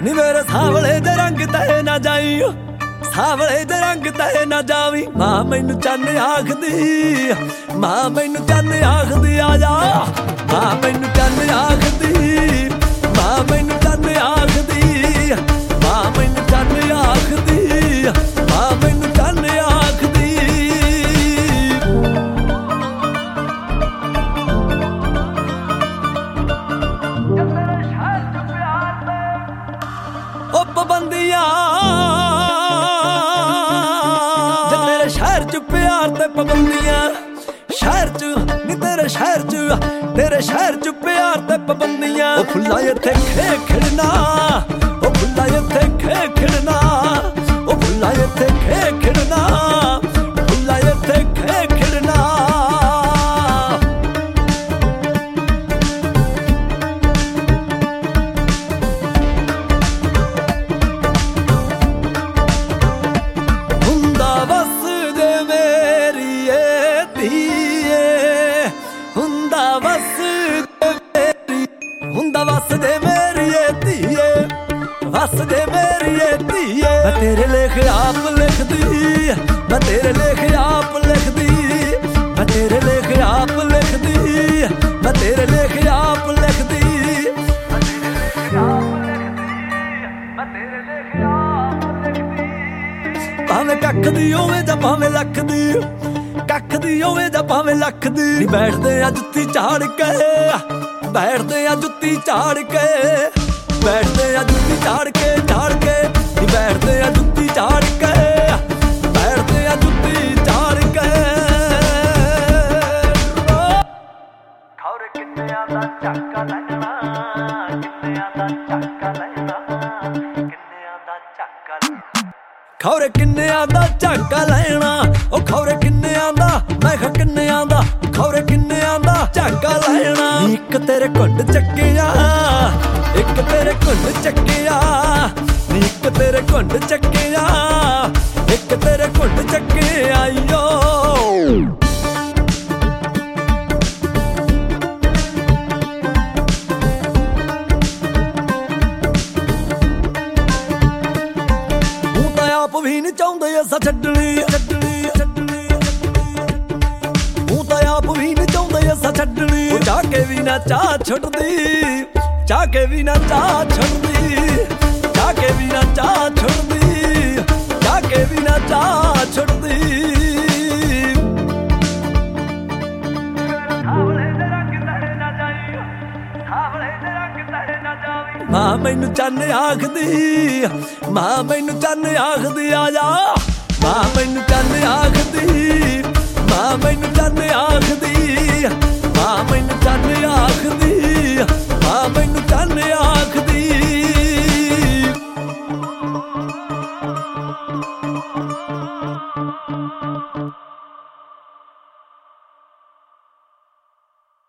ਨੀ ਮੇਰੇ ਸਾਵਲੇ ਦੇ ਰੰਗ ਤੇ ਨਾ ਜਾਈ, ਸਾਵਲੇ ਦੇ ਰੰਗ ਤੇ ਨਾ ਜਾਵੀ। ਮਾਂ ਮੈਨੂੰ ਚੰਨ ਆਖਦੀ, ਮਾਂ ਮੈਨੂੰ ਚੰਨ ਆਖਦੀ ਆ ਜਾ। ਮਾਂ ਮੈਨੂੰ ਚੰਨ ਆਖਦੀ, ਮਾਂ ਮੈਨੂੰ ਚੰਨ ਆਖਦੀ, ਮਾਂ ਮੈਨੂੰ ਚੰਨ ਆਖਦੀ, ਮਾਂ ਮੈਨੂੰ ਚੰਨ ਆਖਦੀ। ਉਹ ਪਾਬੰਦੀਆਂ ਜੇ ਤੇਰੇ ਸ਼ਹਿਰ ਚ ਪਿਆਰ ਤੇ ਪਾਬੰਦੀਆਂ, ਸ਼ਹਿਰ ਚ ਨੀ ਤੇਰੇ ਸ਼ਹਿਰ ਚ, ਤੇਰੇ ਸ਼ਹਿਰ ਚ ਪਿਆਰ ਤੇ ਪਾਬੰਦੀਆਂ। ਉਹ ਫੁੱਲਾਂ ਇੱਥੇ ਖੇ ਖਿੜਨਾ, ਉਹ ਫੁੱਲਾਂ ਇੱਥੇ ਖੇ ਖਿੜਨਾ, ਉਹ ਫੁੱਲਾਂ ਇੱਥੇ ਖੇ ਖਿੜਨਾ, ਫੁੱਲਾਂ ਇੱਥੇ ਖੇ ਖਿੜਨਾ। ਹੁੰਦਾ ਵਸ ਜੇ ਮੇਰੀਏ ਧੀਏ, ਹੁੰਦਾ ਵਸ ਜੇ ਮੇਰੀ, ਹੁੰਦਾ ਵਸ ਜੇ ਮੇਰੀਏ ਧੀਏ, ਵਸ ਜੇ ਮੇਰੀਏ ਧੀਏ। ਮੈਂ ਤੇਰੇ ਲੇਖ ਆਪ ਲਿਖਦੀ, ਮੈਂ ਤੇਰੇ ਲੇਖ ਆਪ ਲਿਖਦੀ, ਮੈਂ ਤੇਰੇ ਲੇਖ ਆਪ ਲਿਖਦੀ, ਮੈਂ ਤੇਰੇ ਲੇਖ ਆਪ ਲਿਖਦੀ, ਮੈਂ ਤੇਰੇ ਲੇਖ ਆਪ ਲਿਖਦੀ, ਮੈਂ ਤੇਰੇ ਲੇਖ ਆਪ ਲਿਖਦੀ। ਭਾਵੇਂ ਕੱਖ ਦੀ ਹੋਵੇ ਜਾਂ ਭਾਵੇਂ ਲੱਖ ਦੀ, ਕੱਖ ਦੀ ਹੋਵੇ ਜਾਂ ਭਾਵੇਂ ਲੱਖ ਦੀ। ਨੀ ਬੈਠਦੇ ਆ ਜੁੱਤੀ ਝਾੜ ਕੇ, ਬੈਠਦੇ ਆ ਜੁੱਤੀ ਝਾੜ ਕੇ, ਬੈਠਦੇ ਆ ਜੁੱਤੀ ਝਾੜ ਕੇ, ਝਾੜ ਕੇ। ਨੀ ਬੈਠਦੇ ਆ ਜੁੱਤੀ ਝਾੜ ਕੇ, ਬੈਠਦੇ ਆ ਜੁੱਤੀ ਝਾੜ ਕੇ। ਖੌਰੇ ਕਿੰਨਿਆਂ ਦਾ ਝਾਕਾ ਲੈਣਾ, ਕਿੰਨਿਆਂ ਦਾ ਝਾਕਾ ਲੈਣਾ, ਕਿੰਨਿਆਂ ਦਾ ਝਾਕਾ ਲੈਣਾ। ਖੌਰੇ ਕਿੰਨਿਆਂ ਦਾ ਝਾਕਾ ਲੈਣਾ, ਉਹ ਖੌਰੇ ਕਿੰਨਿਆਂ ਦਾ, ਮੈਂ ਕਿਹਾ ਕਿੰਨਿਆਂ ਦਾ, ਖੌਰੇ ਕਿੰਨਿਆਂ ਦਾ ਝਾਕਾ ਲੈਣਾ। ਇੱਕ ਤੇਰੇ ਘੁੰਡ ਚੱਕਿਆ, ਇੱਕ ਤੇਰੇ ਘੁੰਡ ਚੱਕਿਆ, ਨੀ ਇੱਕ ਤੇਰੇ ਘੁੰਡ ਚੱਕਿਆ, ਇੱਕ ਤੇਰੇ ਘੁੰਡ ਚੱਕਿਆ ਯੋ। ਤੂੰ ਤਾਂ ਆਪ ਵੀ ਨੀ ਚਾਹੁੰਦੇ ਅਸਾਂ ਛੱਡਣੀ, ਛੱਡਣੀ, ਛੱਡਣੀ। ਤੂੰ ਤਾਂ ਆਪ ਵੀ ਨੀ ਚਾਹੁੰਦੇ ਅਸਾਂ ਛੱਡਣੀ। ਉਹ ਜਾ ਕੇ ਵੀ ਨਾ ਚਾਹ ਛੱਡਦੀ, ਜਾ ਕੇ ਵੀ ਨਾ ਚਾਹ ਛੱਡਦੀ, ਜਾ ਕੇ ਵੀ ਨਾ ਚਾਹ ਛੱਡਦੀ, ਜਾ ਕੇ ਵੀ ਨਾ ਚਾਹ ਛੱਡਦੀ। ਸਾਵਲੇ ਦੇ ਰੰਗ ਤੇ ਨਾ ਜਾਈ, ਸਾਵਲੇ ਦੇ ਰੰਗ ਤੇ ਨਾ ਜਾਵੀ। ਮਾਂ ਮੈਨੂੰ ਚੰਨ ਆਖਦੀ, ਮਾਂ ਮੈਨੂੰ ਚੰਨ ਆਖਦੀ ਆ ਜਾ। ਮਾਂ ਮੈਨੂੰ ਚੰਨ ਆਖਦੀ, ਮਾਂ ਮੈਨੂੰ ਚੰਨ ਆਖਦੀ, ਮਾਂ ਮੈਨੂੰ ਚੰਨ ਆਖਦੀ, ਮਾਂ ਮੈਨੂੰ ਚੰਨ ਆਖਦੀ।